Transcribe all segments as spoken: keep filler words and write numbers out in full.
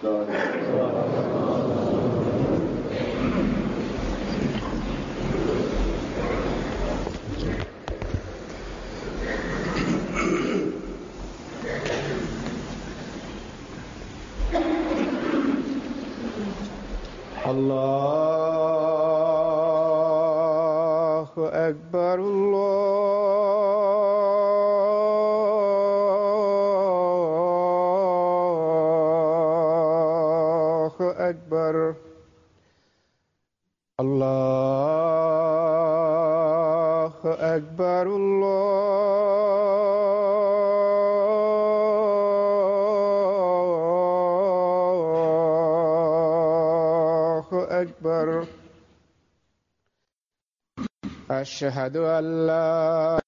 الله أكبر. الله أكبر. الله أكبر. الله أكبر. أشهد أن لا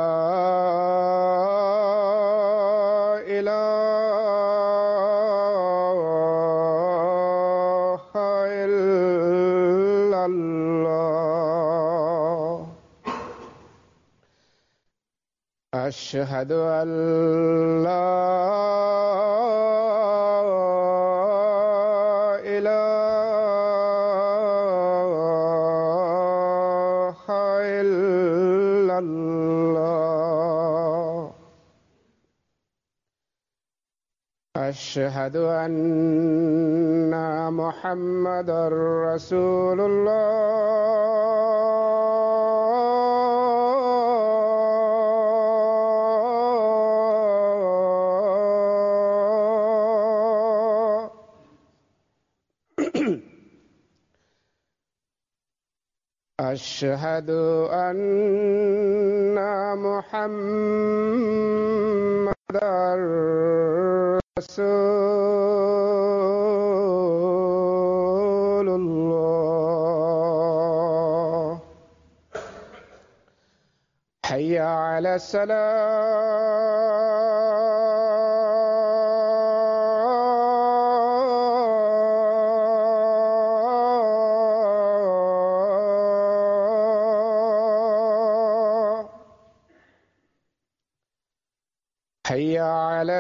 إله إلا الله. أشهد أن لا أشهد أن محمدًا رسول الله. أشهد أن محمدًا رسول الله. حي على الصلاة. حي على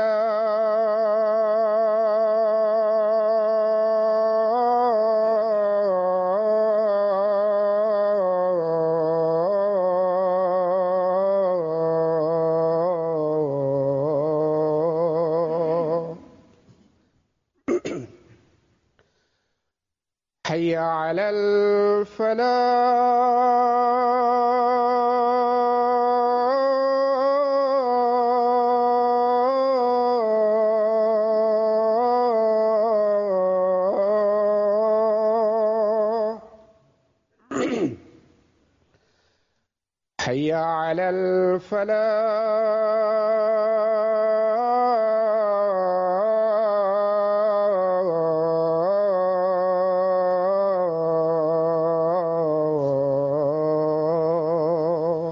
الصلاة. حي على الفلاح. حي على الفلاح.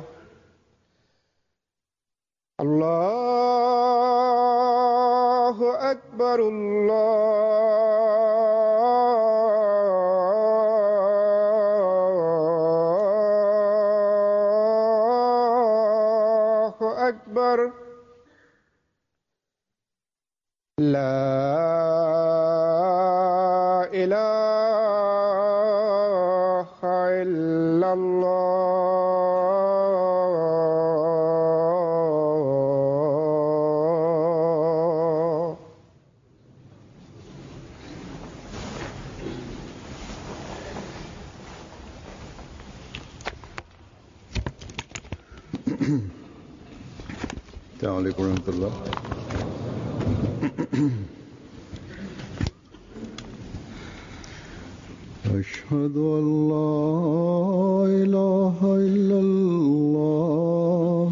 الله أكبر. الله أكبر. لا إله إلا الله. السلام عليكم ورحمة الله. أشهد أن لا إله إلا الله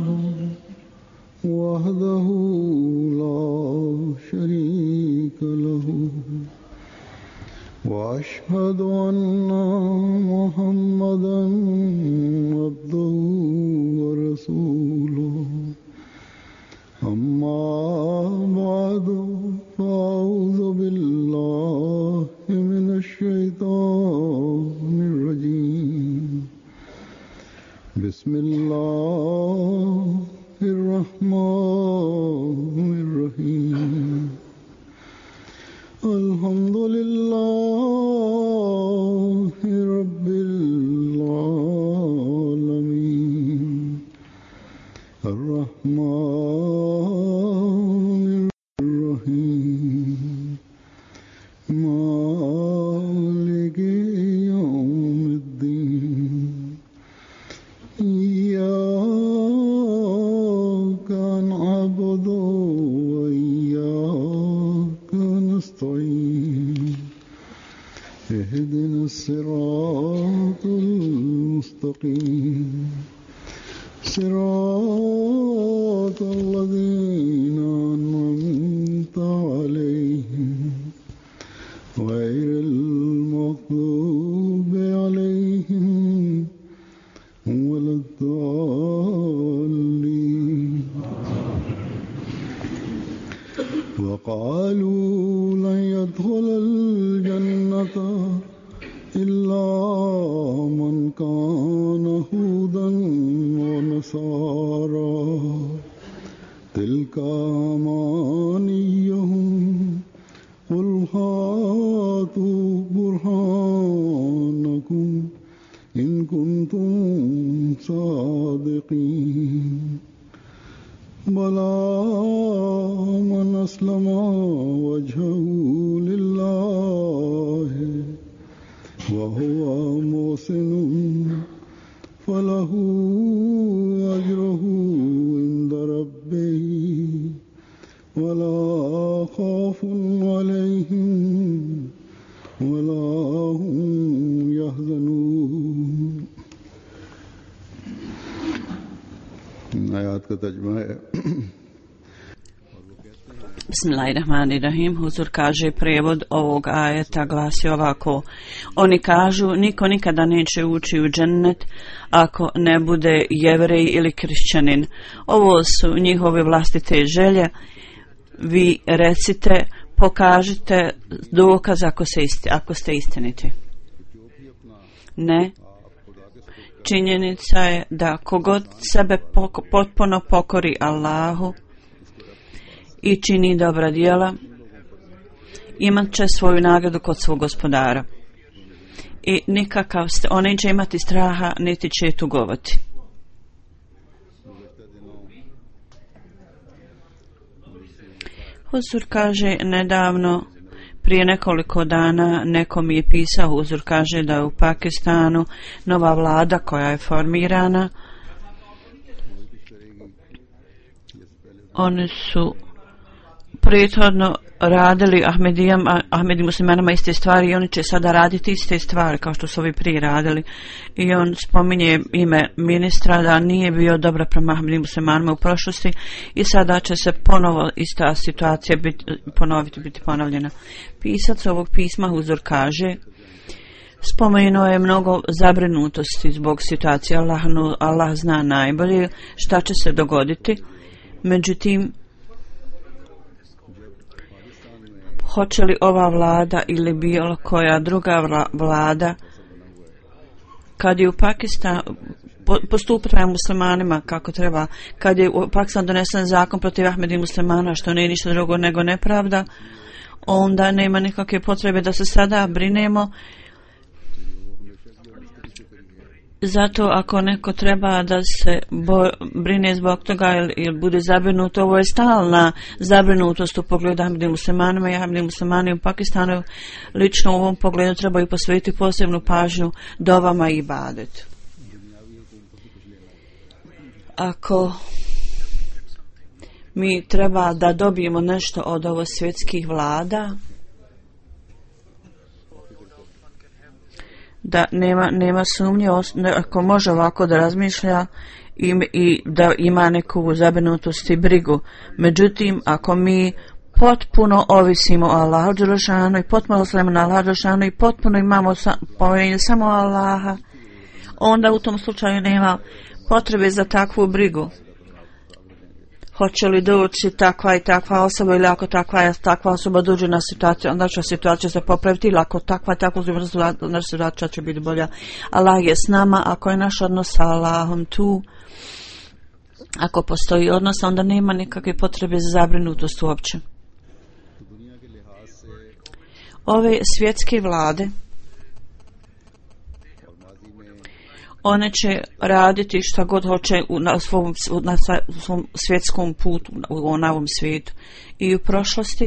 وحده لا شريك له وأشهد أن محمدًا عبده ورسوله. أما بعد فأعوذ بالله من الشيطان الرجيم. بسم الله الرحمن الرحيم. الحمد لله رب العالمين الرحمن الرحيم مالك يوم الدين إياك نعبد وإياك نستعين اهدنا الصراط المستقيم صراط الذين أنعمت عليهم غير المغضوب عليهم ولا الضالين وقالوا لن يدخل الجنة إلا من كان هودا ونصارى تلك أمانيهم قل هاتوا برهانكم إن كنتم صادقين بلى من أسلم وجهه لله وهو محسن فله أجره عند ربه ولا خوف عليهم ولا هم يحزنون. आयत का तर्जुमा है. Bismillahirrahmanirrahim. Huzur kaže, prijevod ovog ajeta glasi ovako: oni kažu, niko nikada neće ući u džennet ako ne bude Jevrej ili kršćanin. Ovo su njihove vlastite želje. Vi recite, pokažite dokaz ako, se isti, ako ste istiniti. Ne. Činjenica je da kogod sebe poko, potpuno pokori Allahu i čini dobra djela, imat će svoju nagradu kod svog gospodara. I nikakav, on neće imati straha, niti će tugovati. Huzur kaže, nedavno, prije nekoliko dana, neko mi je pisao, Huzur kaže da je u Pakistanu nova vlada koja je formirana. Oni su prethodno radili Ahmedijama, Ahmedi muslimanama iste stvari i oni će sada raditi iste stvari kao što su ovi prije radili. I on spominje ime ministra da nije bio dobra prema Ahmedi muslimanima u prošlosti i sada će se ponovo ista situacija biti, ponoviti, biti ponovljena. Pisac ovog pisma, Huzur kaže, spomenuo je mnogo zabrinutosti zbog situacije. Allah, Allah zna najbolje šta će se dogoditi. Međutim, hoće li ova vlada ili bilo koja druga vlada, kad je u Pakistanu postupiti prema muslimanima kako treba, kad je u Pakistanu donesen zakon protiv Ahmedi muslimana, što nije ništa drugo nego nepravda, onda nema nikakve potrebe da se sada brinemo. Zato ako neko treba da se bo, brine zbog toga ili, ili bude zabrinut, ovo je stalna zabrinutost u pogledu Ahmedi muslimanima i Ahmedi muslimani u Pakistanu lično u ovom pogledu trebaju posvetiti posebnu pažnju dovama i ibadetu. Ako mi treba da dobijemo nešto od ovo svjetskih vlada, da nema, nema sumnje, ako može ovako da razmišlja i, i da ima neku zabrinutost i brigu. Međutim, ako mi potpuno ovisimo o Allahu dželešanu i potpuno oslanjamo na Allahu dželešanu i potpuno imamo sa, povjerenje samo Allaha, onda u tom slučaju nema potrebe za takvu brigu. Hoće li doći takva i takva osoba ili ako takva takva osoba dođe na situaciju, onda će situacija se popraviti, ili ako takva takva osoba, onda situacija će biti bolja. Allah je s nama, ako je naš odnos sa Allahom tu, ako postoji odnos, onda nema nikakve potrebe za zabrinutost uopće. Ove svjetske vlade, one će raditi šta god hoće na svom, na svom svjetskom putu, na ovom svijetu. I u prošlosti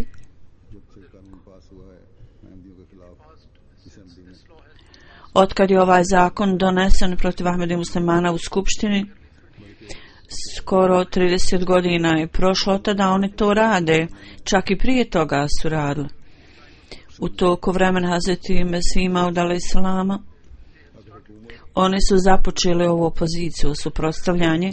otkad je ovaj zakon donesen protiv Ahmeda muslimana u skupštini, skoro trideset godina je prošlo od tada, oni to rade, čak i prije toga su radili. U toku vremena Hazreti Mesih Maud alejselama, oni su započeli ovu opoziciju, suprotstavljanje.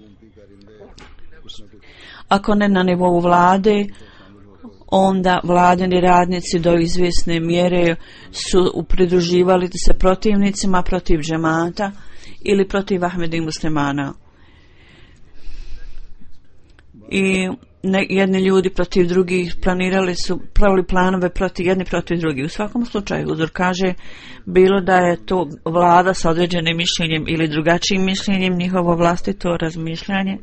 Ako ne na nivou vlade, onda vladini radnici do izvjesne mjere su pridruživali se protivnicima protiv džemata ili protiv Ahmeda muslimana. I ne, jedni ljudi protiv drugih planirali su, pravili planove protiv jedni protiv drugih. U svakom slučaju uzor kaže, bilo da je to vlada sa određenim mišljenjem ili drugačijim mišljenjem, njihovo vlastito razmišljanje,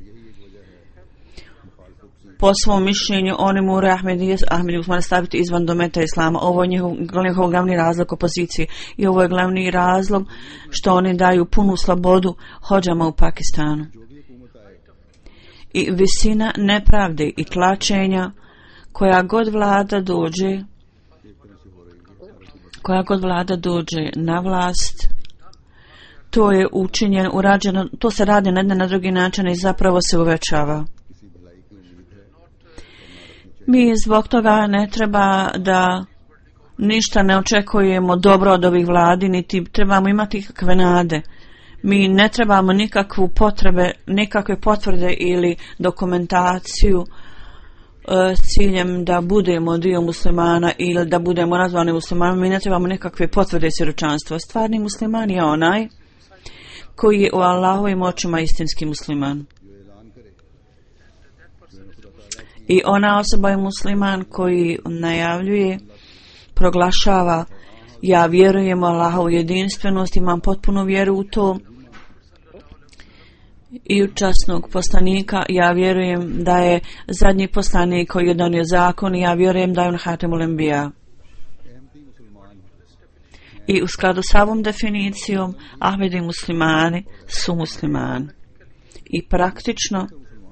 po svom mišljenju oni moraju Ahmedi muslimane staviti izvan dometa islama. Ovo je njihov, njihov glavni razlog opozicije i ovo je glavni razlog što oni daju punu slobodu hodžama u Pakistanu. I visina nepravde i tlačenja koja god vlada dođe koja god vlada dođe na vlast, to je učinjeno, urađeno, to se radi na jedan na drugi način i zapravo se uvećava. Mi zbog toga ne treba da ništa ne očekujemo dobro od ovih vladi, niti trebamo imati kakve nade. Mi ne trebamo nikakvu potrebe, nikakve potvrde ili dokumentaciju e, s ciljem da budemo dio muslimana ili da budemo nazvani muslimanima. Mi ne trebamo nikakve potvrde i svjedočanstva. Stvarni musliman je onaj koji je u Allahovim očima istinski musliman. I ona osoba je musliman koji najavljuje, proglašava, ja vjerujem u Allahovu jedinstvenost, imam potpunu vjeru u to i u časnog poslanika, ja vjerujem da je zadnji poslanik koji je donio zakon i ja vjerujem da je on Hatemul Enbija. I u skladu s ovom definicijom Ahmedi muslimani su muslimani. I praktično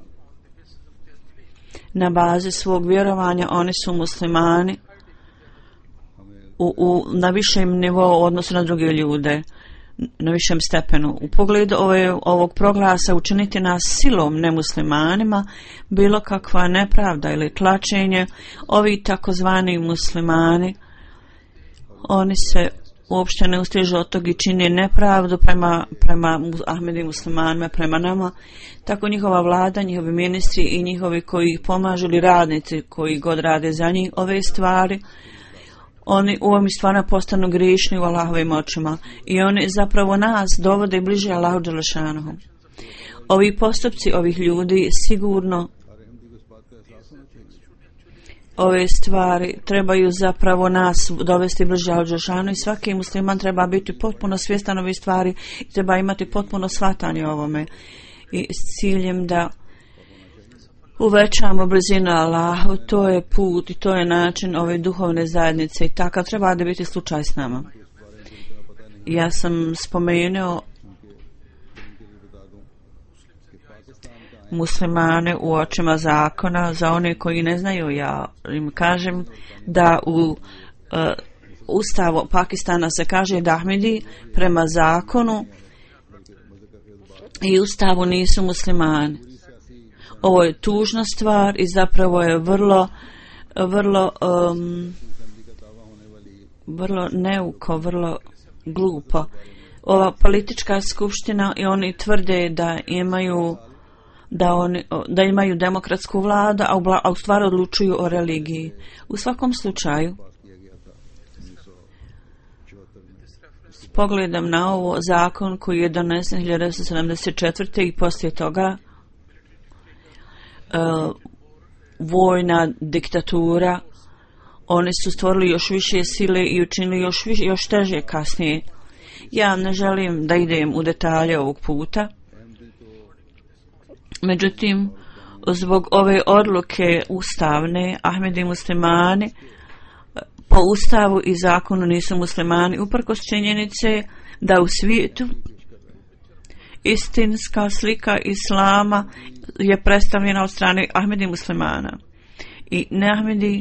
na bazi svog vjerovanja oni su muslimani u, u, na višem nivou u odnosu na druge ljude, na višem stepenu. U pogledu ove, ovog proglasa učiniti nas silom nemuslimanima, bilo kakva nepravda ili tlačenje, ovi takozvani muslimani, oni se uopšte ne ustižu od tog i čini nepravdu prema, prema Ahmedi muslimanima, prema nama. Tako njihova vlada, njihovi ministri i njihovi koji ih pomažu ili radnici koji god rade za njih ove stvari, oni u ovim stvarno postanu grišni u Allahovim očima i oni zapravo nas dovode bliže Allahu dželešanuhu. Ovi postupci ovih ljudi sigurno, ove stvari trebaju zapravo nas dovesti bliže Allahu dželešanuhu i svaki musliman treba biti potpuno svjestan ovih stvari i treba imati potpuno shvatanje ovome i s ciljem da uvećamo brzinu Allahu. To je put i to je način ove duhovne zajednice i takav treba da biti slučaj s nama. Ja sam spomenuo muslimane u očima zakona. Za one koji ne znaju, ja im kažem da u uh, Ustavu Pakistana se kaže da Ahmedi prema zakonu i Ustavu nisu muslimani. Ovo je tužna stvar i zapravo je vrlo vrlo um, vrlo neuko, vrlo glupo. Ova politička skupština i oni tvrde da imaju da oni da imaju demokratsku vladu, a u, a u stvari odlučuju o religiji. U svakom slučaju pogledam na ovo zakon koji je donesen hiljadu devetsto sedamdeset četvrte i poslije toga Uh, vojna diktatura, oni su stvorili još više sile i učinili još, više, još teže kasnije. Ja ne želim da idem u detalje ovog puta, međutim zbog ove odluke ustavne Ahmedi muslimani po ustavu i zakonu nisu muslimani, uprkos činjenice da u svijetu istinska slika islama je predstavljena od strane Ahmedi muslimana i neahmedi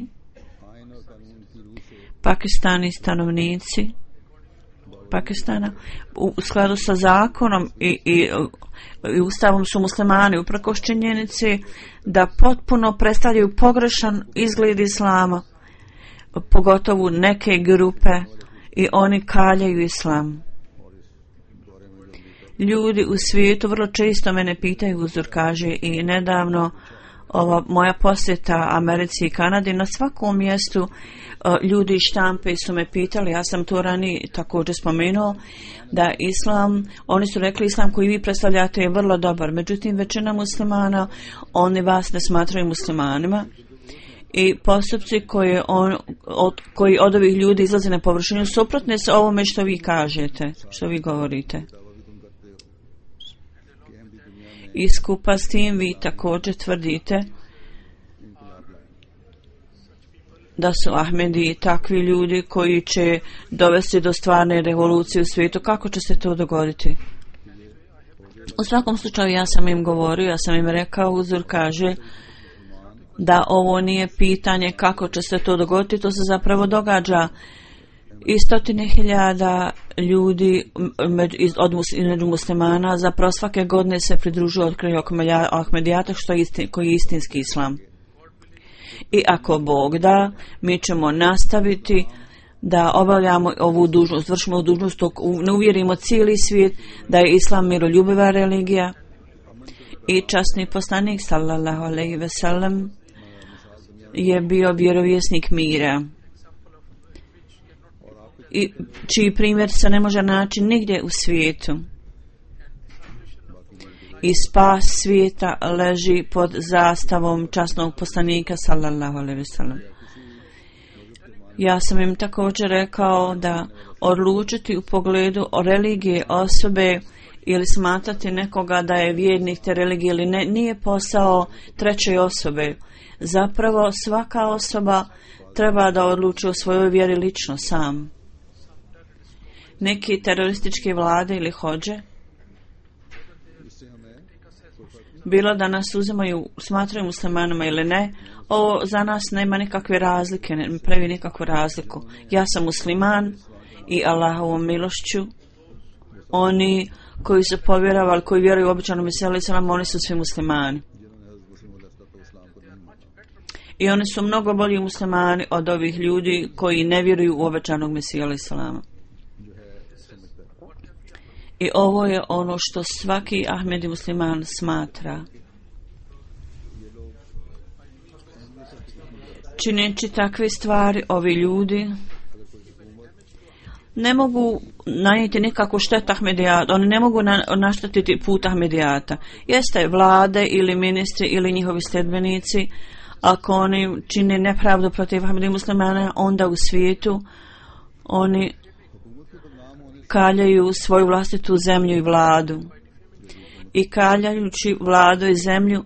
Pakistani stanovnici Pakistana u skladu sa zakonom i, i, i ustavom su muslimani, uprkos činjenici da potpuno predstavljaju pogrešan izgled islama, pogotovo neke grupe, i oni kaljaju islam. Ljudi u svijetu vrlo često mene pitaju, uzor kaže, i nedavno ova moja posjeta Americi i Kanadi, na svakom mjestu ljudi iz štampe su me pitali, ja sam to ranije također spomenuo, da islam, oni su rekli islam koji vi predstavljate je vrlo dobar, međutim većina muslimana, oni vas ne smatraju muslimanima i postupci koje on, od, koji od ovih ljudi izlaze na površinu suprotne s ovome što vi kažete, što vi govorite. I skupa s tim vi također tvrdite da su Ahmedi takvi ljudi koji će dovesti do stvarne revolucije u svijetu. Kako će se to dogoditi? U svakom slučaju ja sam im govorio, ja sam im rekao, uzor kaže da ovo nije pitanje kako će se to dogoditi, to se zapravo događa. I stotine hiljada ljudi od muslimana zapravo svake godine se pridružuju otkriju Ahmedijata, što je istin, koji je istinski islam. I ako Bog da, mi ćemo nastaviti da obavljamo ovu dužnost, vršimo ovu dužnost, ne uvjerimo cijeli svijet da je islam miroljubiva religija. I časni poslanik sallallahu alejhi ve sellem je bio vjerovjesnik mira, i čiji primjer se ne može naći nigdje u svijetu. I spas svijeta leži pod zastavom časnog poslanika sallallahu alejhi ve sellem. Ja sam im također rekao da odlučiti u pogledu o religije osobe ili smatrati nekoga da je vjernik te religije ili ne, nije posao treće osobe. Zapravo svaka osoba treba da odluči o svojoj vjeri lično sam. Neki terorističke vlade ili hođe, bilo da nas uzimaju, smatraju muslimanima ili ne, ovo za nas nema nikakve razlike, ne pravi nikakvu razliku. Ja sam musliman i Allahovom milošću, oni koji su povjerovali, koji vjeruju u običajnom Mesiju alejhi selam, oni su svi muslimani. I oni su mnogo bolji muslimani od ovih ljudi koji ne vjeruju u obećanog Mesiju alejhi selama. I ovo je ono što svaki Ahmedi musliman smatra. Čineći takve stvari, ovi ljudi ne mogu nanijeti nikakvu štetu Ahmedijata, oni ne mogu na, naštetiti put Ahmedijata. Jeste vlade ili ministri ili njihovi sljedbenici, ako oni čine nepravdu protiv Ahmedi muslimana, onda u svijetu oni kaljaju svoju vlastitu zemlju i vladu. I kaljajući vladu i zemlju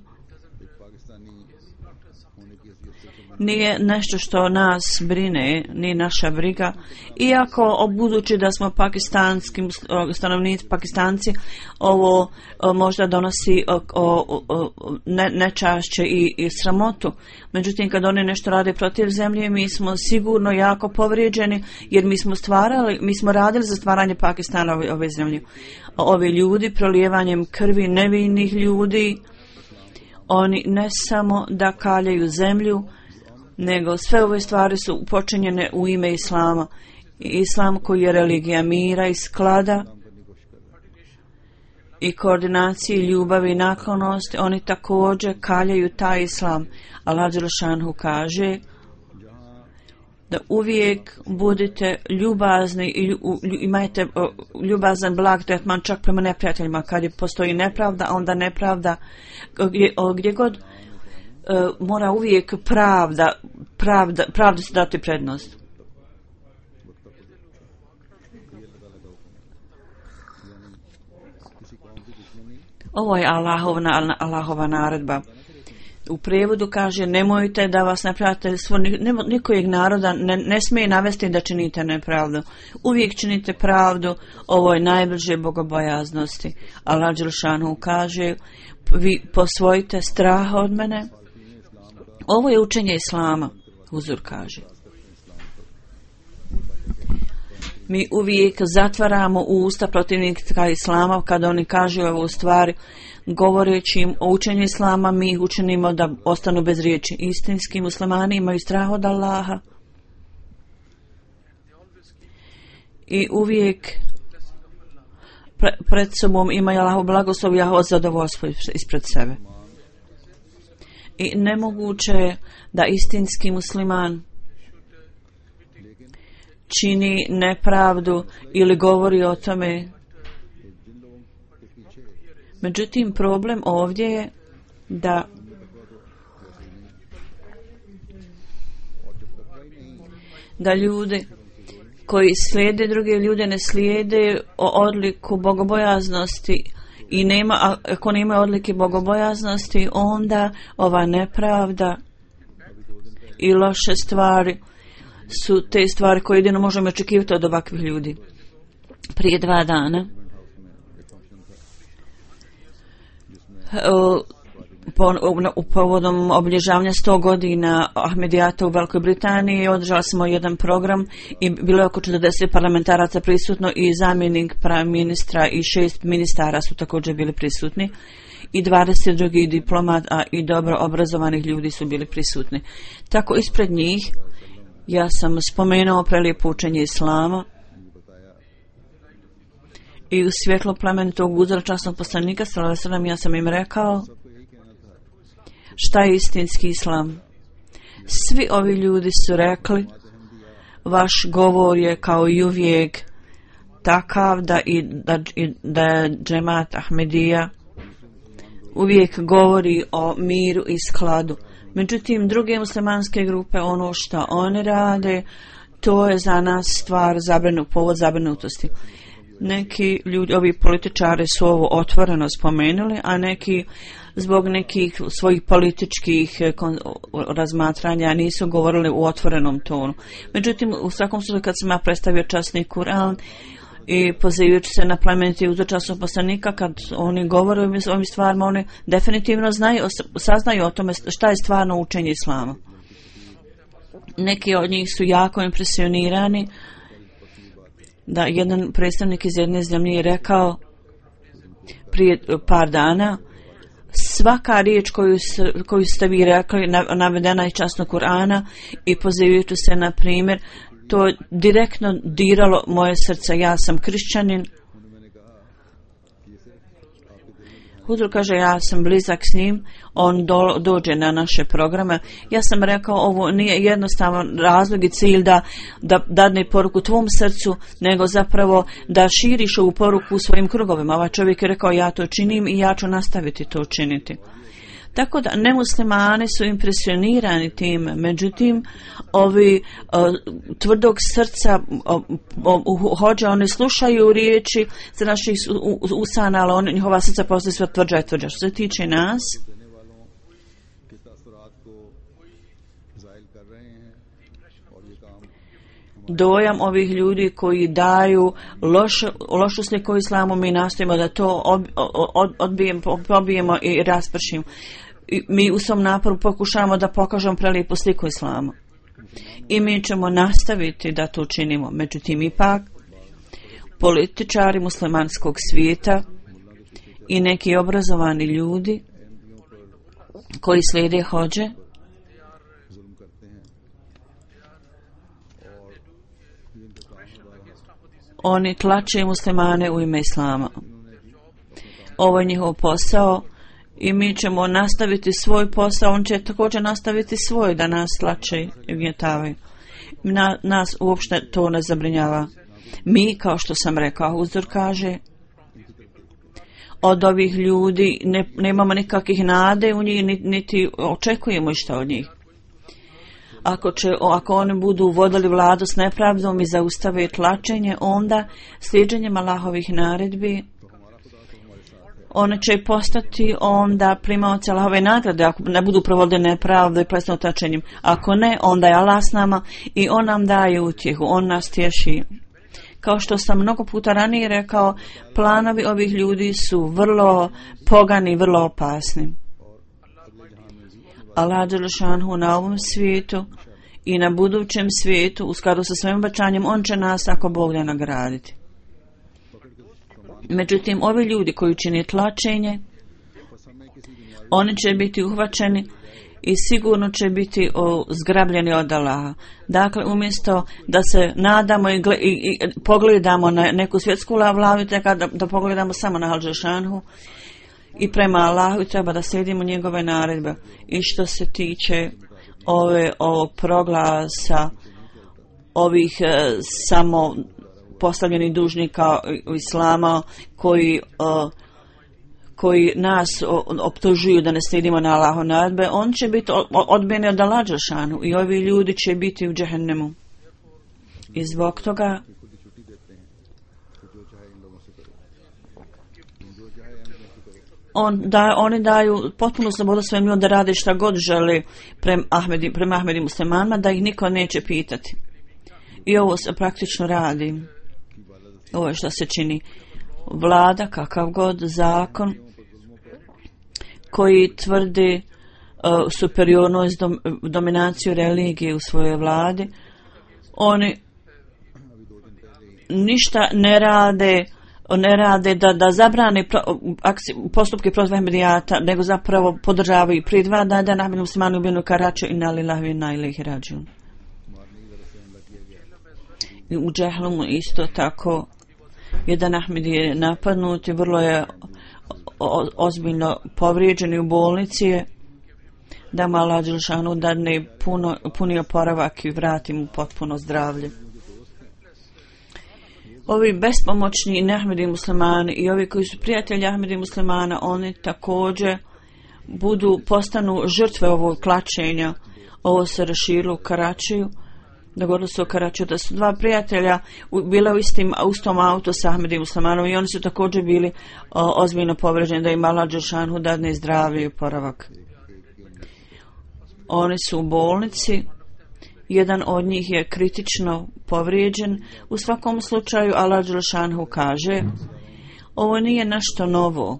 nije nešto što nas brine, nije naša briga. Iako budući da smo pakistanski stanovnici, Pakistanci, ovo o, možda donosi o, o, o, ne, nečašće i, i sramotu. Međutim, kad oni nešto rade protiv zemlje, mi smo sigurno jako povrijeđeni, jer mi smo stvarali, mi smo radili za stvaranje Pakistana ove, ove zemlje. Ovi ljudi, prolijevanjem krvi nevinih ljudi, oni ne samo da kaljaju zemlju, nego sve ove stvari su počinjene u ime Islama. Islam koji je religija mira i sklada i koordinacije, ljubavi i naklonosti, oni također kaljaju taj Islam. Allah dželešanu kaže da uvijek budite ljubazni i imajte ljubazan blag tretman čak prema neprijateljima. Kad je postoji nepravda, onda nepravda gdje, gdje god Uh, mora uvijek pravda, pravda, pravda se dati prednost. Ovo je Allahova, Allahova naredba. U prijevodu kaže nemojte da vas neprijateljstvo nikojeg naroda ne, ne smije navesti da činite nepravdu. Uvijek činite pravdu, ovo je najbliže bogobojaznosti. Allah dželešanu kaže vi posvojite straha od mene. Ovo je učenje Islama, Huzur kaže. Mi uvijek zatvaramo usta protivnika Islama kada oni kažu ovu stvari, govoreći im o učenju Islama, mi ih učinimo da ostanu bez riječi. Istinski muslimani imaju strah od Allaha i uvijek pre, pred sobom imaju Allahu blagoslov i Allahu zadovoljstvo ispred sebe. I nemoguće je da istinski musliman čini nepravdu ili govori o tome. Međutim, problem ovdje je da da ljudi koji slijede druge ljude ne slijede odliku bogobojaznosti i nema, ako nema odlike bogobojaznosti, onda ova nepravda i loše stvari su te stvari koje jedino možemo očekivati od ovakvih ljudi. Prije dva dana u povodom obilježavanja sto godina Ahmedijata u Velikoj Britaniji održali smo jedan program i bilo je oko četrdeset parlamentaraca prisutno i zamjenik ministra i šest ministara su također bili prisutni i dvadeset drugih diplomata i dobro obrazovanih ljudi su bili prisutni. Tako ispred njih ja sam spomenuo prelijepo učenje Islama i u svjetlo plemenitog uzora časnog poslanika sallallahu alejhi ve sellem ja sam im rekao šta je istinski islam. Svi ovi ljudi su rekli vaš govor je kao i uvijek takav da i da, i, da je džemat Ahmedija uvijek govori o miru i skladu. Međutim, druge muslimanske grupe, ono što oni rade, to je za nas stvar zabranu, povod zabrinutosti. Neki ljudi, ovi političari su ovo otvoreno spomenuli, a neki zbog nekih svojih političkih razmatranja nisu govorili u otvorenom tonu. Međutim, u svakom slučaju kad sam ja predstavio časni Kur'an i pozivajući se na plemeniti uzor časnog poslanika, kad oni govore o ovim stvarima, oni definitivno znaju, saznaju o tome šta je stvarno učenje Islama. Neki od njih su jako impresionirani da jedan predstavnik iz jedne zemlje je rekao prije par dana svaka riječ koju, koju ste vi rekli navedena je časnog Kur'ana i pozivajući se na primjer to direktno diralo moje srce. Ja sam kršćanin. Huzur kaže ja sam blizak s njim, on do, dođe na naše programe. Ja sam rekao ovo nije jednostavan razlog i cilj da, da dadne poruku tvom srcu, nego zapravo da širiš ovu poruku u svojim krugovima. Ovaj čovjek je rekao ja to činim i ja ću nastaviti to činiti. Tako da nemuslimani su impresionirani tim, međutim ovi uh, tvrdog srca uh, uh, hođe, oni slušaju riječi za naših usana, ali on, njihova srca postoji sve tvrđa i tvrđa. Što se tiče nas, dojam ovih ljudi koji daju loš, lošu sliku islamu, mi nastojimo da to ob, od, odbijemo, pobijemo i raspršimo. I mi u svom naporu pokušavamo da pokažemo prelijepu sliku islama. I mi ćemo nastaviti da to činimo. Međutim, ipak, političari muslimanskog svijeta i neki obrazovani ljudi koji slijede hođe, oni tlače muslimane u ime islama. Ovo je njihov posao i mi ćemo nastaviti svoj posao, on će također nastaviti svoj da nas tlače i gnjetavaju. Na, nas uopšte to ne zabrinjava. Mi, kao što sam rekao, Huzur kaže, od ovih ljudi ne, nemamo nikakvih nade u njih, niti očekujemo išta od njih. Ako, će, ako oni budu vodili vladu s nepravdom i zaustave tlačenje, onda slijedženjem Allahovih naredbi one će postati onda primaoci Allahove nagrade ako ne budu provodili nepravdu i presno tačenjem. Ako ne, onda je Allah s nama i on nam daje utjehu, on nas tješi. Kao što sam mnogo puta ranije rekao, planovi ovih ljudi su vrlo pogani, vrlo opasni. Allah dželešanhu na ovom svijetu i na budućem svijetu, u skladu sa svojim obećanjem, on će nas ako Bog da nagraditi. Međutim, ovi ljudi koji čine tlačenje, oni će biti uhvaćeni i sigurno će biti o, zgrabljeni od Allaha. Dakle, umjesto da se nadamo i, gle, i, i pogledamo na neku svjetsku vladu, da, da pogledamo samo na Al-Đelešanhu i prema Allahu, treba da slijedimo njegove naredbe. I što se tiče ove, ovog proglasa, ovih e, samo postavljenih dužnika u islama koji uh, koji nas optužuju da ne slijedimo na Allahove naredbe, on će biti odbijeni od Allaha dželešanu i ovi ljudi će biti u džehennemu. I zbog toga on da, oni daju potpuno slobodu svojim ljudima da rade šta god žele prema Ahmedi, prema Ahmedi muslimanima, da ih niko neće pitati. I ovo se praktično radi. Ovo je što se čini. Vlada, kakav god zakon koji tvrdi uh, superiornost, dom, dominaciju religije u svojoj vladi, oni ništa ne rade ne rade da, da zabrane pro, akci, postupke protiv Ahmedijata, nego zapravo podržavaju prije dva dana da Ahmed muslimani ubijenu Karaču i na lillahi wa inna ilaihi rađiun. I u Džehlumu isto tako jedan Ahmed je napadnut i vrlo je o, ozbiljno povrijeđen i u bolnici je, da mu Allah dželešanu dadne puno, puni oporavak i vrati mu potpuno zdravlje. Ovi bespomoćni neahmedi muslimani i ovi koji su prijatelji Ahmedi muslimana, oni također budu, postanu žrtve ovog klačenja. Ovo se raširilo u Karačiju. Dogodilo se u Karačiju da su dva prijatelja bila u istim, u istom autu sa Ahmedi muslimanom i oni su također bili o, ozbiljno povređeni, da im Allah dželešanu dadne zdravlje i oporavak. Oni su u bolnici. Jedan od njih je kritično povrijeđen. U svakom slučaju Allah dželešanu kaže, ovo nije nešto novo.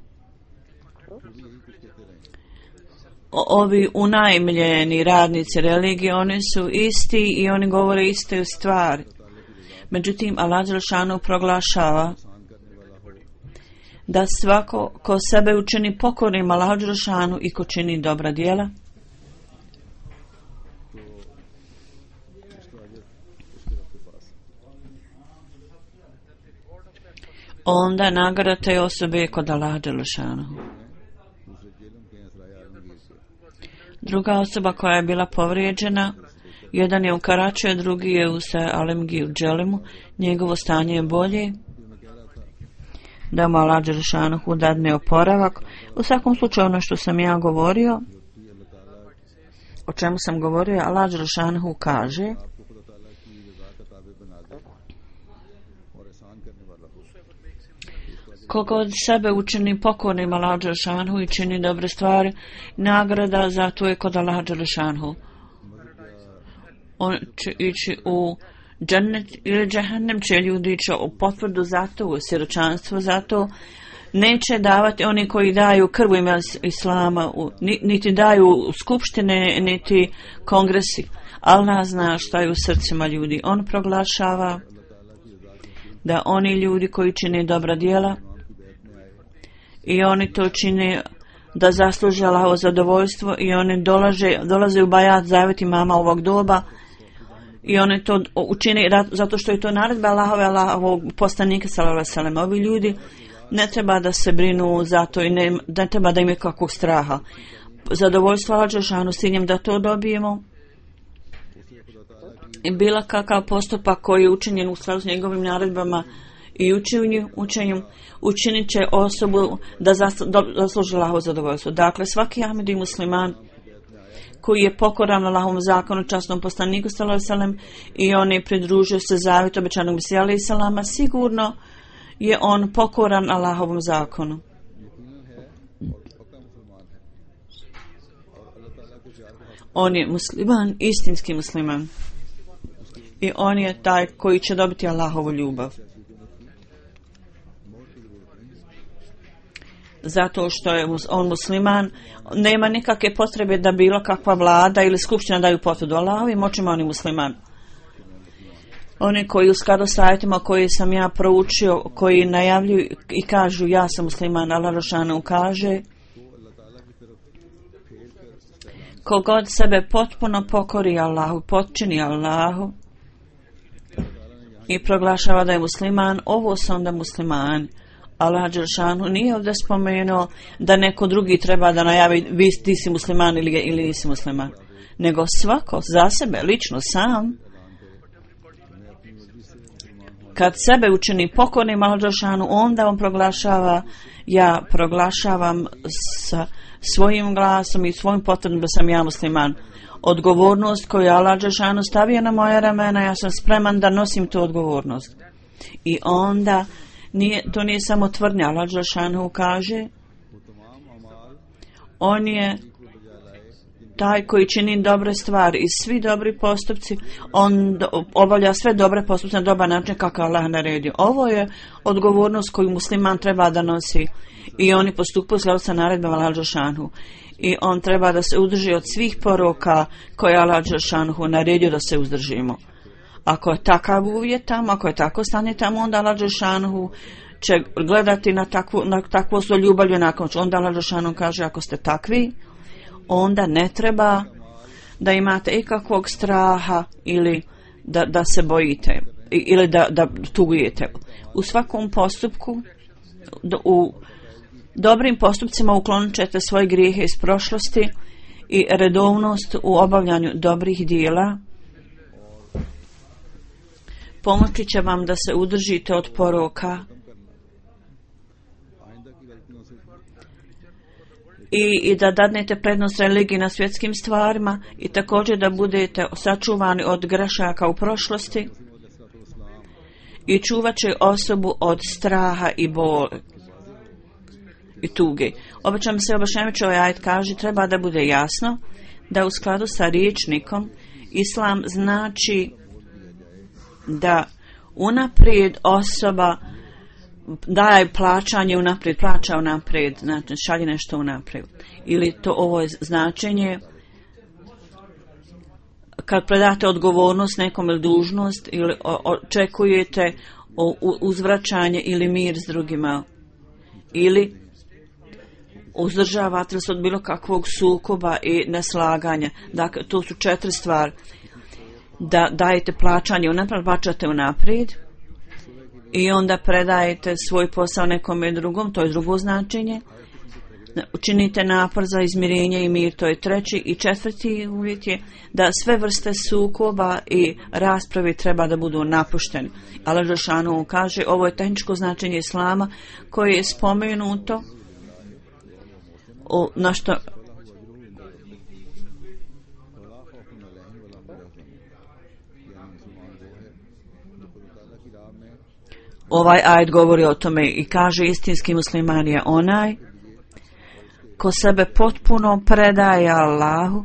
O, ovi unajmljeni radnici religije, oni su isti i oni govore iste stvari. Međutim, Allah dželešanu proglašava da svako ko sebe učini pokornim Allah dželešanu i ko čini dobra djela, onda nagrada te osobe kod Allaha dželešanu. Druga osoba koja je bila povrijeđena, jedan je u Karačiju, drugi je u se Alemgi u Dželimu, njegovo stanje je bolje, da mu Allah dželešanu dadne oporavak. U svakom slučaju ono što sam ja govorio, o čemu sam govorio, Allah dželešanu kaže, koga od sebe učini pokornim Allah dželešanu i čini dobre stvari, nagrada za to je kod Allah dželešanu. On će ići u džennet ili džehennem, će ljudi ići u potvrdu za to, u siročanstvo za to. Neće davati oni koji daju krvu ime Islama, niti daju skupštine, niti kongresi. Allah zna šta je u srcima ljudi. On proglašava da oni ljudi koji čine dobra djela i oni to čine da zasluže Allahovo zadovoljstvo i oni dolaže, dolaze u bajat zavjet imama ovog doba i oni to učine zato što je to naredba Allahove, Allahovog poslanika sallallahu alejhi ve sellem. Ovi ljudi ne treba da se brinu za to i ne, ne treba da imaju kakvog straha. Zadovoljstvo Allah dželešanu s ciljem da to dobijemo i bilo kakav postupak koji je učinjen u skladu s njegovim naredbama i učenju, učenju učinit će osobu da zasluži Allahovo zadovoljstvo. Dakle, svaki Ahmedi musliman koji je pokoran Allahovom zakonu, časnom poslaniku sallallahu alejhi ve sellem i on je pridružio se zavjetu obećanog Mesija alejhi selama, sigurno je on pokoran Allahovom zakonu. On je musliman, istinski musliman. I on je taj koji će dobiti Allahovu ljubav. Zato što je on musliman, nema nikakve potrebe da bilo kakva vlada ili skupština daju potvrdu Allahovim očima, on je musliman. Oni koji u skladu s ajetima koji sam ja proučio, koji najavljuju i kažu ja sam musliman, Allah dželešanu kaže: kogod sebe potpuno pokori Allahu, potčini Allahu i proglašava da je musliman, ovo su onda muslimani. Allah dželešanu nije ovdje spomenuo da neko drugi treba da najavi vi ti si musliman ili, ili nisi musliman, nego svako za sebe, lično, sam, kad sebe učini pokornim Allah dželešanu, onda on proglašava ja proglašavam sa svojim glasom i svojim potvrdom da sam ja musliman. Odgovornost koju Allah dželešanu stavio na moje ramena, ja sam spreman da nosim tu odgovornost. I onda nije, to nije samo tvrdnja, Allah dželešanu kaže on je taj koji čini dobre stvari i svi dobri postupci, on obavlja sve dobre postupce na dobar način kako Allah naredio. Ovo je odgovornost koju musliman treba da nosi i oni postupaju u skladu sa naredbama Allah dželešanu. I on treba da se uzdrži od svih poroka koje Allah dželešanu naredio da se uzdržimo. Ako je takav uvjet tamo, ako je tako stanje tamo, onda Allah dželešanu će gledati na takvu, na takvu svoj ljubavlju nakon. Onda Allah dželešanu kaže ako ste takvi, onda ne treba da imate ikakvog straha ili da, da se bojite ili da, da tugujete. U svakom postupku, u dobrim postupcima uklonit ćete svoje grijehe iz prošlosti i redovnost u obavljanju dobrih dijela pomoći će vam da se udržite od poroka I, i da dadnete prednost religiji na svjetskim stvarima i također da budete sačuvani od grešaka u prošlosti i čuvat će osobu od straha i boli i tuge. Obično se objašnjavajući ovaj ajet kaže treba da bude jasno da u skladu sa riječnikom islam znači da unaprijed osoba daje plaćanje unaprijed, plaća unaprijed, znači šalje nešto unaprijed. Ili to ovo je značenje kad predate odgovornost nekom ili dužnost ili očekujete uzvraćanje ili mir s drugima ili uzdržavate se od bilo kakvog sukoba i neslaganja. Dakle, to su četiri stvari. Da dajete plaćanje unaprijed, plaćate unaprijed i onda predajete svoj posao nekome drugom, to je drugo značenje. Učinite napor za izmirenje i mir, to je treći. I četvrti uvjet je da sve vrste sukoba i raspravi treba da budu napušteni. Allah dželešanu kaže, ovo je tehničko značenje islama koje je spomenuto na što ovaj ajet govori o tome i kaže istinski musliman je onaj ko sebe potpuno predaje Allahu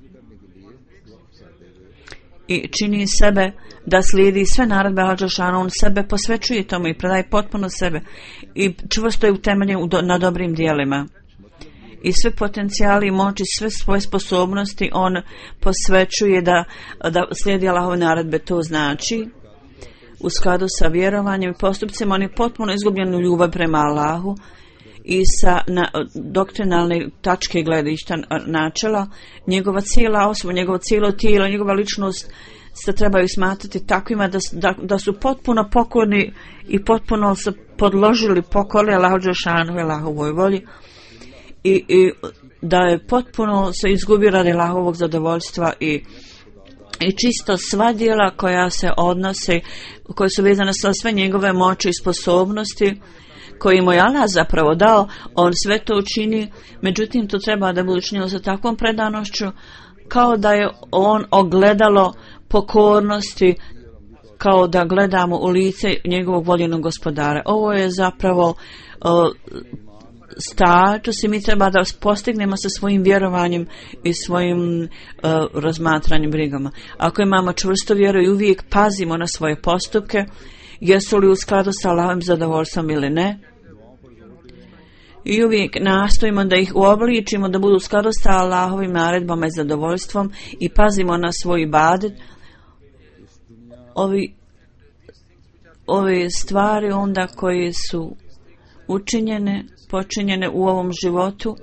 i čini sebe da slijedi sve naredbe Allah dželešanu, on sebe posvećuje tomu i predaje potpuno sebe i čvrsto je utemeljen na dobrim dijelima. I sve potencijali, moći, sve svoje sposobnosti on posvećuje da, da slijedi Allahove naredbe. To znači u skladu sa vjerovanjem i postupcima on je potpuno izgubljen u ljubav prema Allahu i sa na, doktrinalne tačke gledišta načela njegova cijela osoba, njegovo cijelo tijelo, njegova ličnost se trebaju smatrati takvima da, da, da su potpuno pokorni i potpuno se podložili pokorni Allahu dželešanu i Allahovoj volji. I, i da je potpuno se izgubi radi Allahovog zadovoljstva i, i čisto sva djela koja se odnose, koje su vezane sa sve njegove moći i sposobnosti koji mu je Allah zapravo dao, on sve to učini, međutim to treba da bude učinjeno sa takvom predanošću kao da je on ogledalo pokornosti, kao da gledamo u lice njegovog voljenog gospodara. Ovo je zapravo uh, status i mi treba da postignemo sa svojim vjerovanjem i svojim uh, razmatranjem brigama. Ako imamo čvrsto vjeru i uvijek pazimo na svoje postupke, jesu li u skladu sa Allahovim zadovoljstvom ili ne, i uvijek nastojimo da ih uobličimo da budu u skladu sa Allahovim naredbama i zadovoljstvom i pazimo na svoj ibadet, ovi ove stvari onda koje su učinjene, počinjene u ovom životu,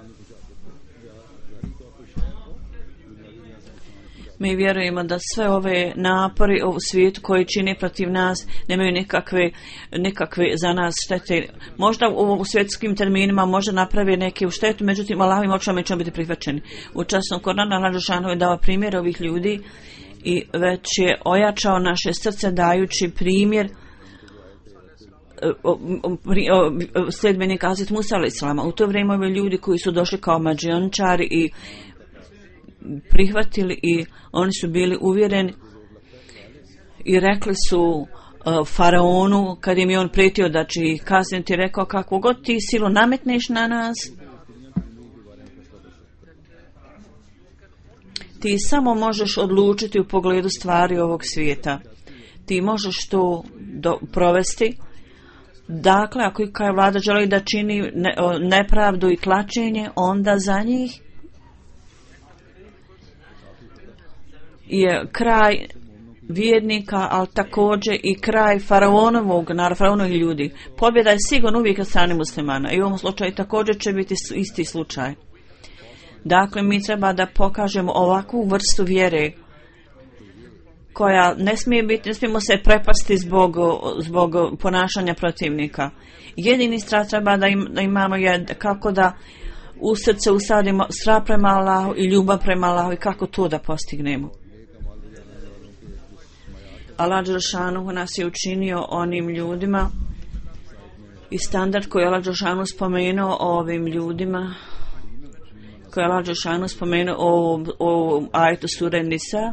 mi vjerujemo da sve ove napori u svijetu koji čini protiv nas nemaju nikakve, nikakve za nas štete. Možda u, u svjetskim terminima može napravi neke u štetu, međutim Allahovim očima ćemo biti prihvaćeni. U časnom Koranu Allah dželešanu je dao primjer ovih ljudi i već je ojačao naše srce dajući primjer sledbenika Hazreti Musa alejhiselama. U to vrijeme ovi ljudi koji su došli kao mađiončari i prihvatili i oni su bili uvjereni i rekli su uh, faraonu kad im je on prijetio da će ih kazniti, rekao kako god ti silu nametneš na nas, ti samo možeš odlučiti u pogledu stvari ovog svijeta. Ti možeš to do, provesti. Dakle, ako kaj vlada želi da čini ne, nepravdu i tlačenje, onda za njih je kraj vjernika, ali također i kraj faraonovog, naravno faraonovih ljudi. Pobjeda je sigurno uvijek na strani muslimana i u ovom slučaju također će biti isti slučaj. Dakle, mi treba da pokažemo ovakvu vrstu vjere koja ne smije biti, ne smijemo se prepasti zbog, zbog ponašanja protivnika. Jedini strah treba da, im, da imamo je kako da u srce usadimo strah prema Allahu i ljubav prema Allahu i kako to da postignemo. Allah dželešanu nas je učinio onim ljudima i standard koji Allah dželešanu spomenuo o ovim ljudima, koji Allah dželešanu spomenuo o, o ajetu sure Nisa.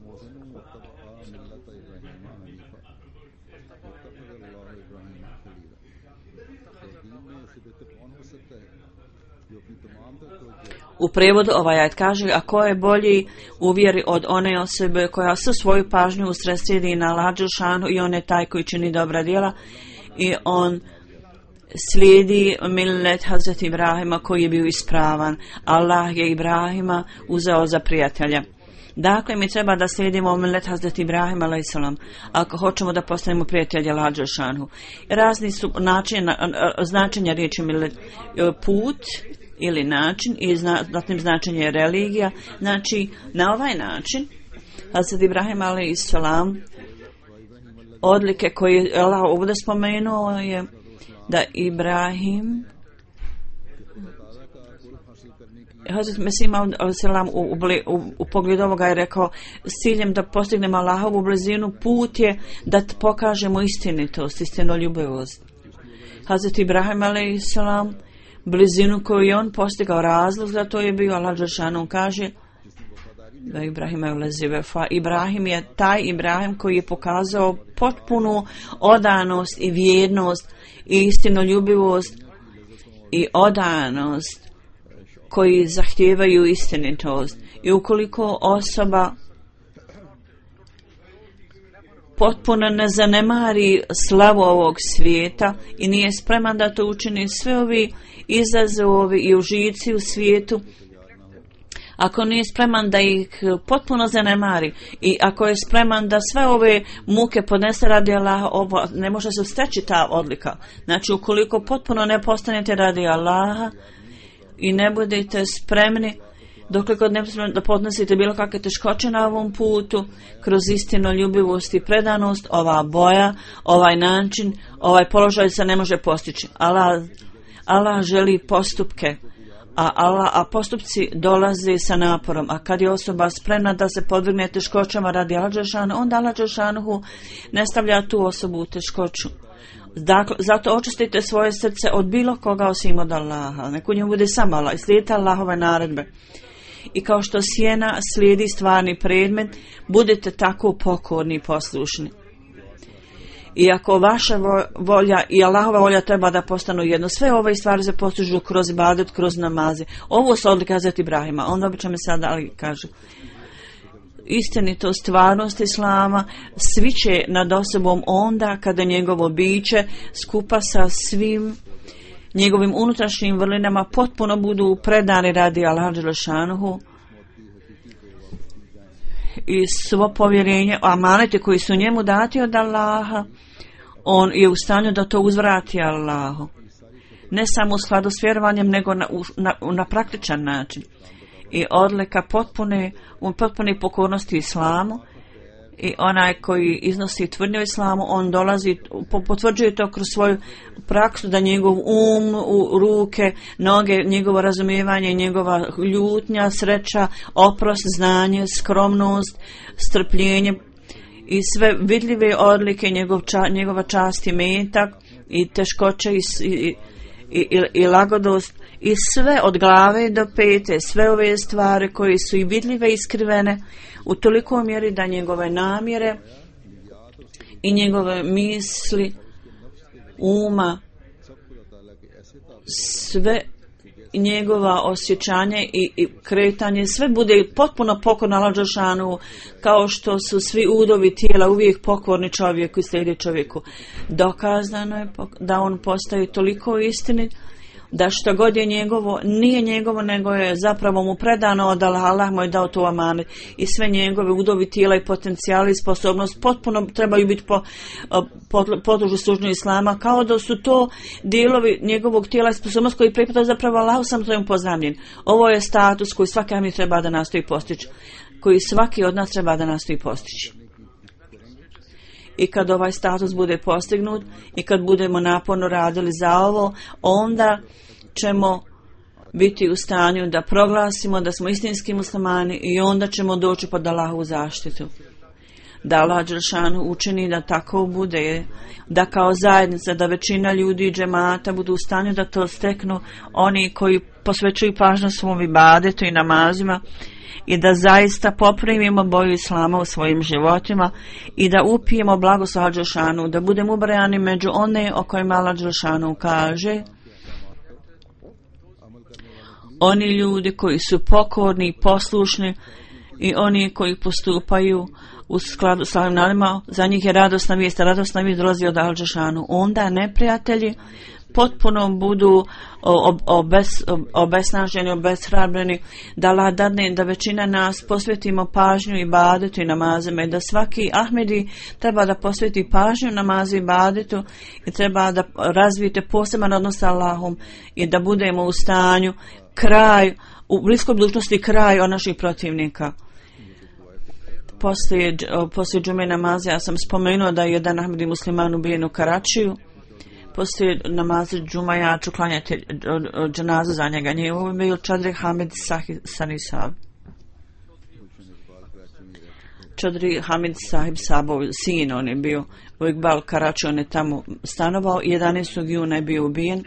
U prevodu ovaj ajet kaže, a ko je bolji u vjeri od one osobe koja su svoju pažnju usredsredi na Allah dželešanu i on je taj koji čini dobra djela i on slijedi millet Hazreti Ibrahima koji je bio ispravan. Allah je Ibrahima uzeo za prijatelja. Dakle, mi treba da slijedimo millet Hazreti Ibrahima alejselam ako hoćemo da postanemo prijatelji Allah dželešanu. Razni su način, značenja riječi millet, put ili način i zatim značenje je religija. Znači, na ovaj način Hazreti Ibrahim alejselam odlike koje Allah ovdje spomenuo je da Ibrahim Hazreti Mesih alejselam u, u, u, u pogledu ovoga je rekao s ciljem da postignemo Allahovu blizinu, put je da pokažemo istinitost, istinoljubivost. Hazreti Ibrahim alejselam blizinu koju je on postigao, razlog za to je bio Allah dželešanu kaže da Ibrahim je ulezive fa. Ibrahim je taj Ibrahim koji je pokazao potpunu odanost i vjernost i istinoljubivost i odanost koji zahtijevaju istinitost. I ukoliko osoba potpuno ne zanemari slavu ovog svijeta i nije spreman da to učini, sve ovi izazovi i užici u svijetu, ako nije spreman da ih potpuno zanemari i ako je spreman da sve ove muke podnese radi Allaha, ovo ne može se steći ta odlika. Znači, ukoliko potpuno ne postanete radi Allaha i ne budete spremni, dokle god ne smijete da podnosite bilo kakve teškoće na ovom putu, kroz istinu, ljubivost i predanost, ova boja, ovaj način, ovaj položaj se ne može postići. Allah, Allah želi postupke, a, Allah, a postupci dolaze sa naporom. A kad je osoba spremna da se podvrgne teškoćama radi Allah dželešanu, onda Allah dželešanu ne stavlja tu osobu u teškoću. Dakle, zato očistite svoje srce od bilo koga osim od Allaha. Neko njemu bude samo Allah i slijedite Allahove naredbe. I kao što sjena slijedi stvarni predmet, budete tako pokorni i poslušni. Iako vaša volja i Allahova volja treba da postanu jedno, sve ove stvari se postižu kroz ibadet, kroz namaze. Ovo su odlike Hazreti Ibrahima. Onda obično mi sad ali kaže istinito stvarnost Islama sviće nad osobom onda kada njegovo biće skupa sa svim njegovim unutrašnjim vrlinama potpuno budu predani radi Allaha dželešanuhu i svo povjerenje, amanete koji su njemu dati od Allaha, on je u stanju da to uzvrati Allahu. Ne samo u skladu s vjerovanjem, nego na, na, na praktičan način. I odlika potpune, potpune pokornosti Islamu, i onaj koji iznosi tvrdnju Islamu, on dolazi, potvrđuje to kroz svoju praksu, da njegov um, u ruke, noge, njegovo razumijevanje, njegova ljutnja, sreća, oprost, znanje, skromnost, strpljenje i sve vidljive odlike, njegov ča, njegova čast i metak i teškoće i, i, i, i, i lagodost i sve od glave do pete, sve ove stvari koje su i vidljive i iskrivene u toliko mjeri da njegove namjere i njegove misli, uma, sve njegova osjećanje i, i kretanje, sve bude potpuno pokorno Allahu dželešanu, kao što su svi udovi tijela uvijek pokorni čovjeku i slijedi čovjeku. Dokazano je da on postaje toliko istinit da što god je njegovo, nije njegovo, nego je zapravo mu predano od Allah, Allah mu je dao tu amanet i sve njegove udovi tijela i potencijali i sposobnost potpuno trebaju biti po, po, podložu služnju Islama, kao da su to dijelovi njegovog tijela i sposobnost koji pripada zapravo Allahu sam svojom pozamljen. Ovo je status koji svaki amir treba da nastoji postići, koji svaki od nas treba da nastoji postići. I kad ovaj status bude postignut i kad budemo naporno radili za ovo, onda ćemo biti u stanju da proglasimo da smo istinski muslimani i onda ćemo doći pod Allahovu zaštitu. Da Allah dželešanu učini da tako bude, da kao zajednica, da većina ljudi i džemata budu u stanju da to steknu, oni koji posvećuju pažnju svom ibadetu i namazima, i da zaista poprimimo boju Islama u svojim životima i da upijemo blagoslov Allaha dželešanu, da budemo ubrajani među one o kojima Allah dželešanu kaže: oni ljudi koji su pokorni i poslušni i oni koji postupaju u skladu s ovim naredbama, za njih je radosna vijest, radosna vijest dolazi od Allaha dželešanu. Onda neprijatelji potpuno budu obes, obesnaženi, obeshrabreni, da Allah dadne da većina nas posvetimo pažnju ibadetu i namazima i da svaki Ahmedi treba da posveti pažnju namazu i ibadetu i treba da razvijete poseban odnos sa Allahom i da budemo u stanju kraj, u bliskoj budućnosti kraj od naših protivnika. Poslije, poslije džume namaze ja sam spomenuo da je jedan Ahmedi musliman ubijen u Karačiju. Poslije namaze džuma ja ću klanjati dženazu za njega. Nije ovo bio Čadri Hamid Sanisab. Čadri Hamid Sahib Sabov sin, on je bio u Iqbal Karači, on je tamo stanovao. jedanaestog juna je bio ubijen.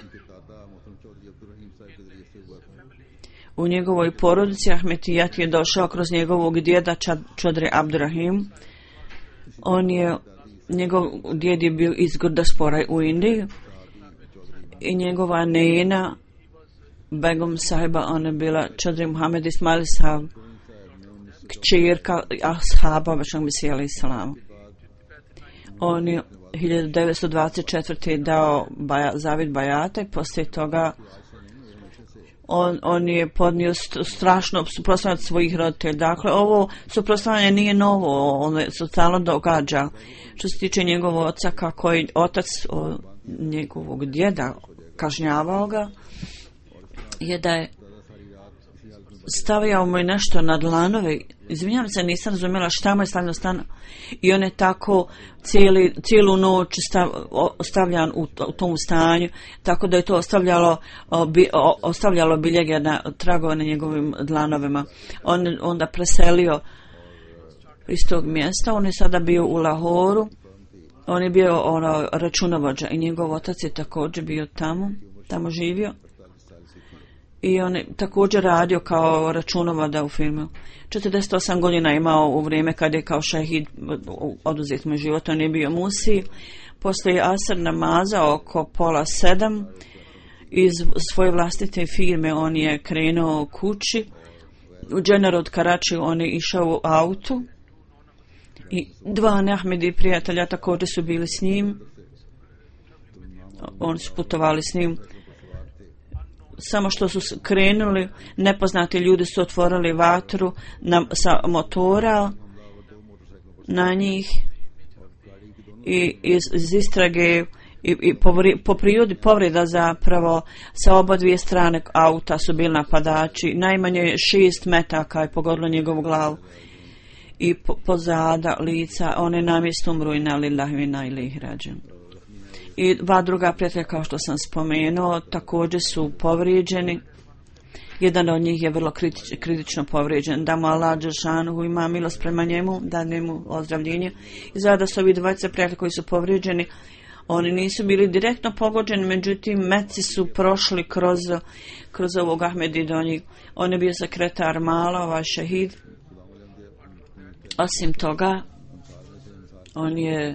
U njegovoj porodici Ahmetijat je došao kroz njegovog djeda Čadri Abdurrahim. On je, njegov djed je bio iz Gurdaspora u Indiji i njegova nena Begum sahiba, ona je bila Čadri Muhammed Ismail Sahab, kćerka ashaba Bešang Mesija alejhi selam. On je hiljadu devetsto dvadeset četvrte dao baja, zavid bajata i poslije toga On, on je podnio strašno suprotstavljanje od svojih roditelja. Dakle, ovo suprotstavljanje nije novo, ono se stalno događa. Što se tiče njegovog oca, kako je otac o, njegovog djeda kažnjavao ga, je da je stavljao mu je nešto na dlanove. Izvinjavam se, nisam razumjela šta mu je stavljeno stano. I on je tako cijeli, cijelu noć stav, ostavljan u, u tom stanju, tako da je to ostavljalo, obi, ostavljalo biljege na tragove na njegovim dlanovima. On onda preselio iz tog mjesta, on je sada bio u Lahoru, on je bio ono, računovođa i njegov otac je također bio tamo, tamo živio. I on je također radio kao računovoda u filmu. četrdeset osam godina imao u vrijeme kad je kao šehid oduzet mu život, on je bio musi. Poslije asr namaza oko pola sedam iz svoje vlastite firme on je krenuo kući. U Džener od Karači on je išao u autu i dva Ahmedi prijatelja također su bili s njim. Oni su putovali s njim. Samo što su krenuli, nepoznati ljudi su otvorili vatru na, sa motora na njih i iz, iz istrage i, i po, po prirodi povreda zapravo sa oba dvije strane auta su bili napadači. Najmanje šest metaka je pogodilo njegovu glavu i po, pozada lica, on je na mjestu umru inna lillahi wa inna ilaihi rađiun. I dva druga prijatelja, kao što sam spomenuo, također su povrijeđeni. Jedan od njih je vrlo kritič, kritično povrijeđen. Da mu Allah dželešanu ima milost prema njemu, da njemu ozdravljenje. I zada su ovi dvojice prijatelja koji su povrijeđeni, oni nisu bili direktno pogođeni, međutim meci su prošli kroz, kroz ovog Ahmedi do njih. On je bio sekretar mala, ovaj šehid. Osim toga, on je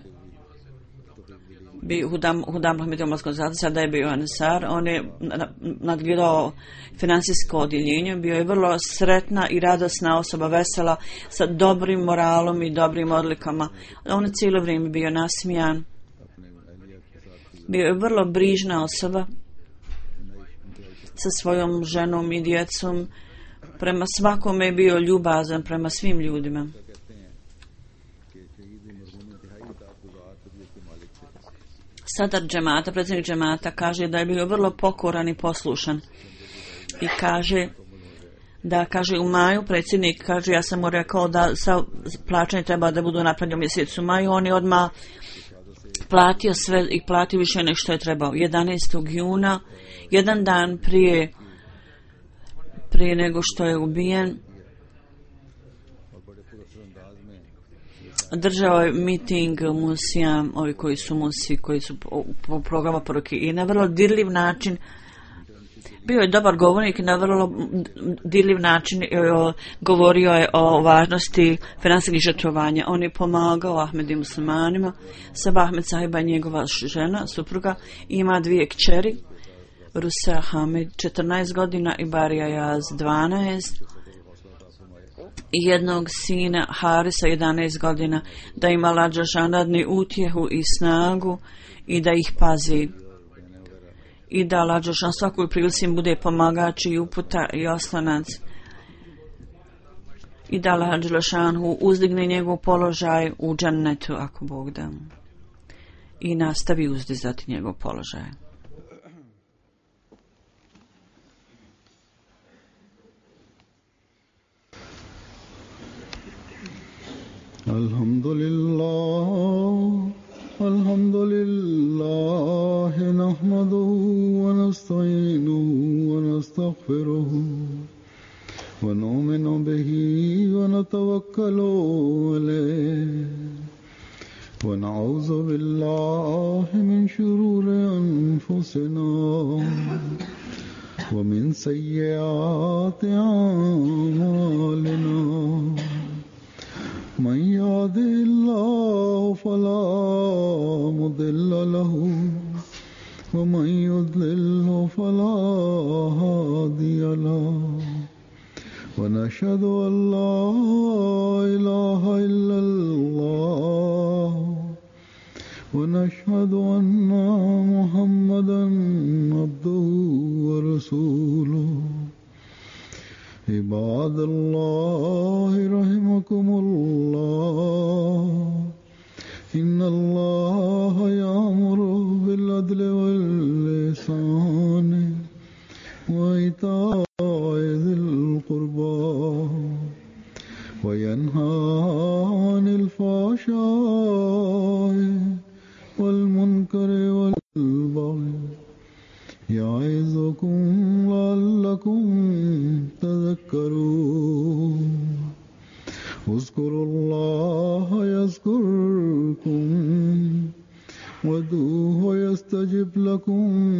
bio Hudam, Hudam Ahmedijom organizacija, sada je bio Ansar, on je nadgledao financijsko odjeljenje, bio je vrlo sretna i radosna osoba, vesela, sa dobrim moralom i dobrim odlikama. On je cijelo vrijeme bio nasmijan. Bio je vrlo brižna osoba sa svojom ženom i djecom. Prema svakome je bio ljubazan, prema svim ljudima. Sadar džemata, predsjednik džemata, kaže da je bio vrlo pokoran i poslušan. I kaže da, kaže, u maju predsjednik, kaže, ja sam mu rekao da sa plaćanje treba da budu napravljeni u mjesecu maju. On je odmah platio sve i platio više nego što je trebao. jedanaestog juna, jedan dan prije, prije nego što je ubijen, držao je miting musija, ovi koji su musi, koji su po programu poruke, i na vrlo dirljiv način, bio je dobar govornik i na vrlo dirljiv način govorio je o važnosti financijskih žrtvovanja. On je pomagao Ahmedi muslimanima. Sabah Ahmed Sahiba, njegova žena, supruga, ima dvije kćeri, Rusa Hamid četrnaest godina i Barija Jaz dvanaest, i jednog sina Harisa jedanaest godina, da ima Allah dželešanu dadne utjehu i snagu i da ih pazi. I da Allah dželešanu svakoj prilici bude pomagač i uputa i oslonac. I da Allah dželešanu uzdigne njegov položaj u džennetu, ako Bog da. I nastavi uzdizati njegov položaj. Alhamdulillah, alhamdulillah, nahmaduhu wa nasta'inuhu wa nastaghfiruhu wa nu'minu bihi wa natawakkalu alayhi wa na'udhu billahi min shururi anfusina wa min sayyiati a'malina. من يهده الله فلا مضل له ومن يضلل فلا هادي له ونشهد أن لا إله إلا الله ونشهد أن محمدا عبده ورسوله. عباد الله رحمكم الله إن الله يأمر بالعدل والإحسان وإيتاء ذي القربى وينهى عن الفحشاء والمنكر والبغي يعظكم لعلكم تذكرون. اذكروا الله يذكركم وادعوه يستجب لكم